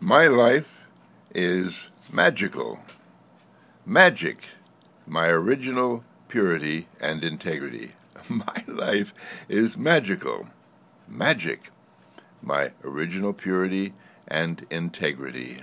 My life is magical. Magic, my original purity and integrity. My life is magical. Magic, my original purity and integrity.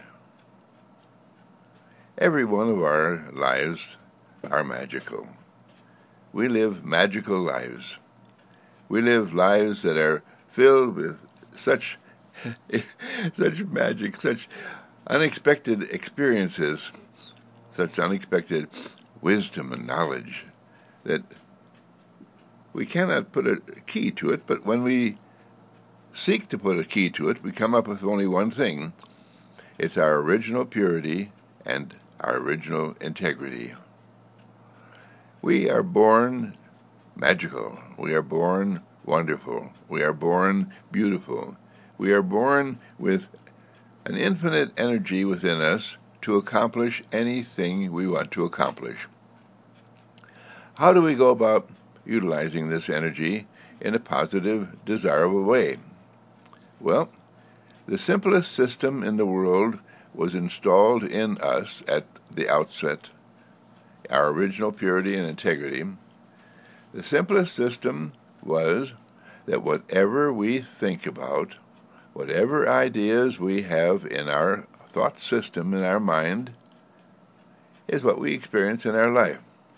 Every one of our lives are magical. We live magical lives. We live lives that are filled with such magic, such unexpected experiences, such unexpected wisdom and knowledge that we cannot put a key to it, but when we seek to put a key to it, we come up with only one thing. It's our original purity and our original integrity. We are born magical. We are born wonderful. We are born beautiful. We are born with an infinite energy within us to accomplish anything we want to accomplish. How do we go about utilizing this energy in a positive, desirable way? Well, the simplest system in the world was installed in us at the outset, our original purity and integrity. The simplest system was that whatever we think about, whatever ideas we have in our thought system, in our mind, is what we experience in our life.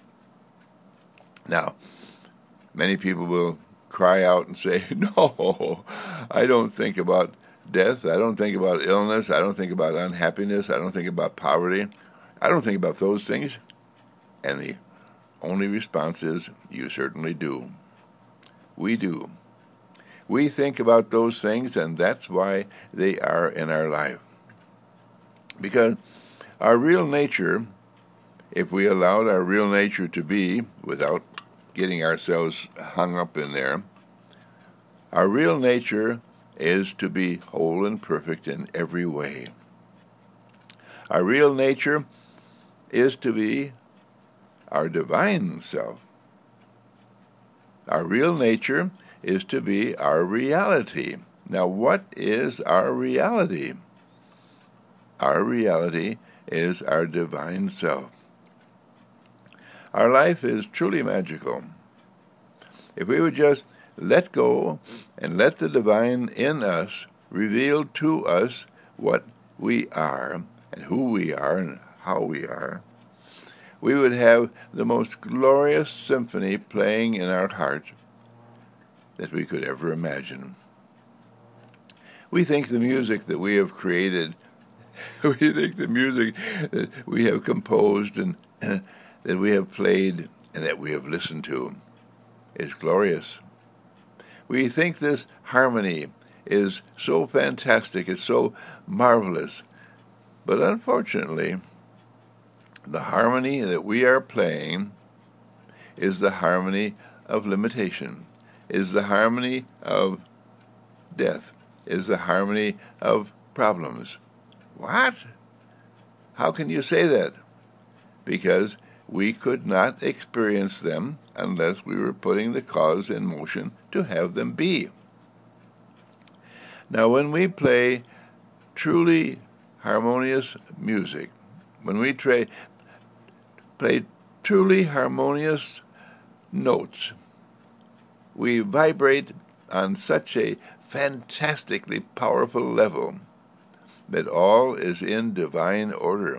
Now, many people will cry out and say, no, I don't think about death, I don't think about illness, I don't think about unhappiness, I don't think about poverty, I don't think about those things. And the only response is, you certainly do. We do. We think about those things, and that's why they are in our life. Because our real nature, if we allowed our real nature to be, without getting ourselves hung up in there, our real nature is to be whole and perfect in every way. Our real nature is to be our divine self. Our real nature is to be our reality. Now, what is our reality? Our reality is our divine self. Our life is truly magical. If we would just let go and let the divine in us reveal to us what we are and who we are and how we are, we would have the most glorious symphony playing in our heart that we could ever imagine. We think the music that we have created, we think the music that we have composed and that we have played and that we have listened to is glorious. We think this harmony is so fantastic, it's so marvelous, but unfortunately, the harmony that we are playing is the harmony of limitation, is the harmony of death, is the harmony of problems. What? How can you say that? Because we could not experience them unless we were putting the cause in motion to have them be. Now, when we play truly harmonious music, when we play truly harmonious notes, we vibrate on such a fantastically powerful level that all is in divine order.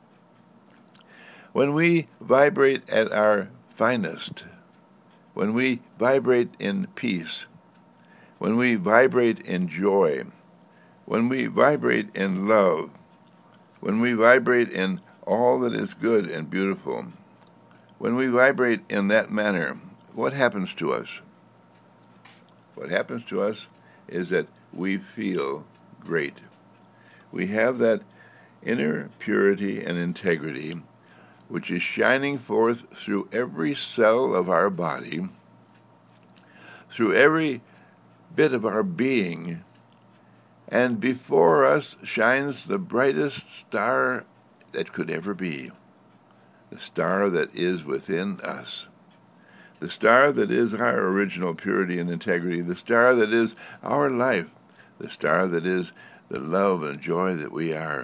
When we vibrate at our finest, when we vibrate in peace, when we vibrate in joy, when we vibrate in love, when we vibrate in all that is good and beautiful, when we vibrate in that manner, what happens to us? What happens to us is that we feel great. We have that inner purity and integrity which is shining forth through every cell of our body, through every bit of our being, and before us shines the brightest star that could ever be, the star that is within us, the star that is our original purity and integrity, the star that is our life, the star that is the love and joy that we are.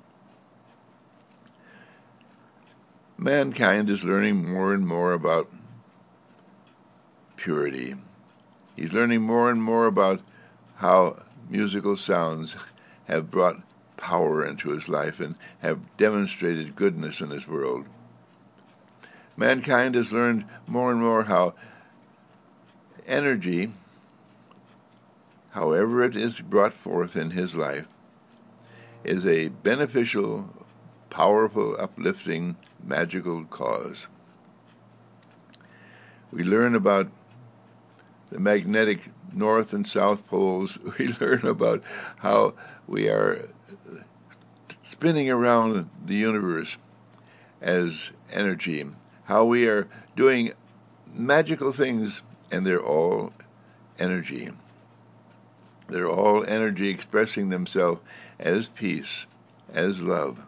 Mankind is learning more and more about purity. He's learning more and more about how musical sounds have brought power into his life and have demonstrated goodness in his world. Mankind has learned more and more how energy, however it is brought forth in his life, is a beneficial, powerful, uplifting, magical cause. We learn about the magnetic north and south poles. We learn about how we are spinning around the universe as energy, how we are doing magical things, and they're all energy. They're all energy expressing themselves as peace, as love.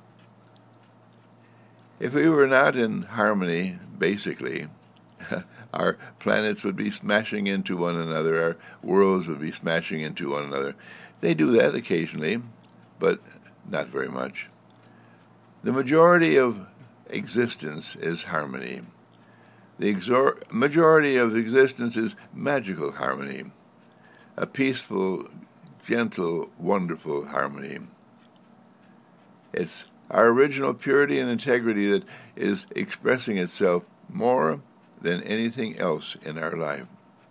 If we were not in harmony, basically, our planets would be smashing into one another, our worlds would be smashing into one another. They do that occasionally, but not very much. The majority of existence is harmony. The majority of existence is magical harmony, a peaceful, gentle, wonderful harmony. It's our original purity and integrity that is expressing itself more than anything else in our life.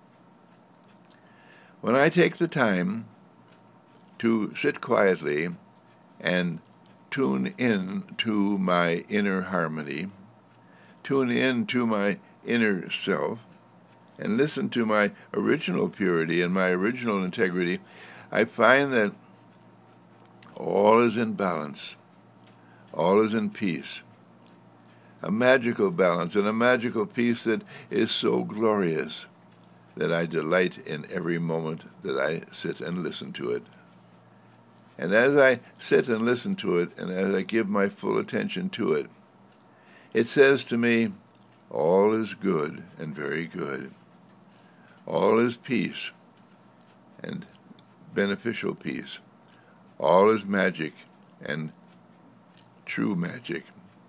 When I take the time to sit quietly and tune in to my inner harmony, tune in to my inner self, and listen to my original purity and my original integrity, I find that all is in balance, all is in peace, a magical balance and a magical peace that is so glorious that I delight in every moment that I sit and listen to it. And as I sit and listen to it, and as I give my full attention to it, it says to me, all is good and very good. All is peace and beneficial peace. All is magic and true magic.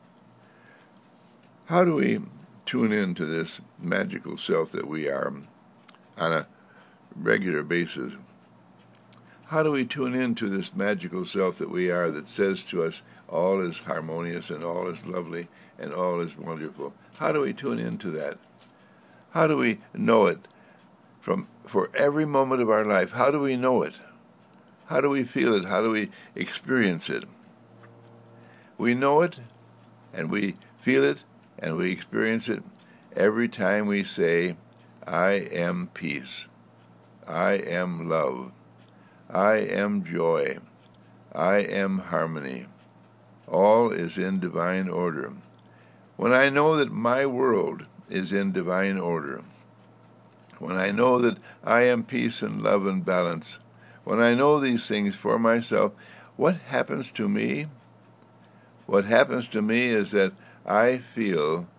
How do we tune into this magical self that we are on a regular basis? How do we tune into this magical self that we are that says to us, all is harmonious and all is lovely and all is wonderful? How do we tune into that? How do we know it for every moment of our life? How do we know it? How do we feel it? How do we experience it? We know it, and we feel it, and we experience it every time we say, I am peace. I am love. I am joy. I am harmony. All is in divine order. When I know that my world is in divine order, when I know that I am peace and love and balance, when I know these things for myself, what happens to me? What happens to me is that I feel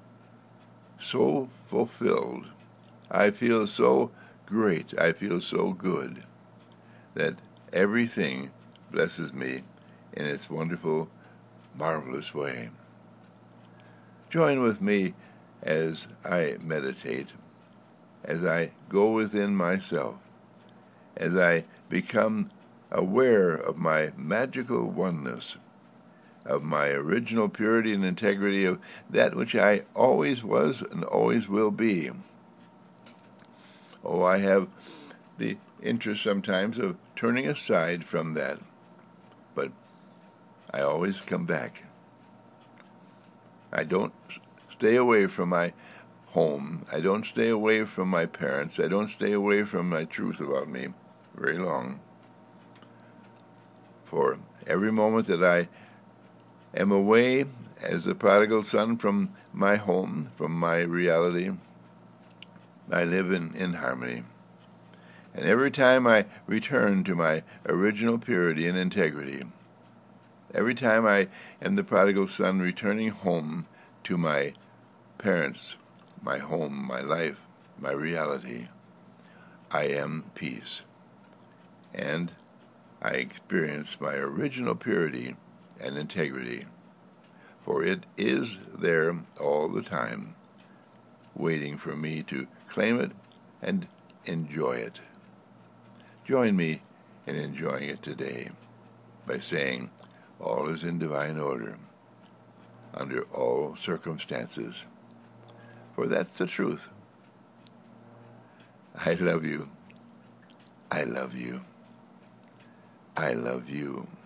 so fulfilled. I feel so great. I feel so good that everything blesses me in its wonderful, marvelous way. Join with me as I meditate, as I go within myself, as I become aware of my magical oneness, of my original purity and integrity, of that which I always was and always will be. Oh, I have the interest sometimes of turning aside from that, but I always come back. I don't stay away from my home. I don't stay away from my parents. I don't stay away from my truth about me very long. For every moment that I am away as the prodigal son from my home, from my reality, I live in harmony. And every time I return to my original purity and integrity, every time I am the prodigal son returning home to my parents, my home, my life, my reality, I am peace. And I experience my original purity and integrity, for it is there all the time, waiting for me to claim it and enjoy it. Join me in enjoying it today by saying, all is in divine order, under all circumstances, for that's the truth. I love you. I love you. I love you.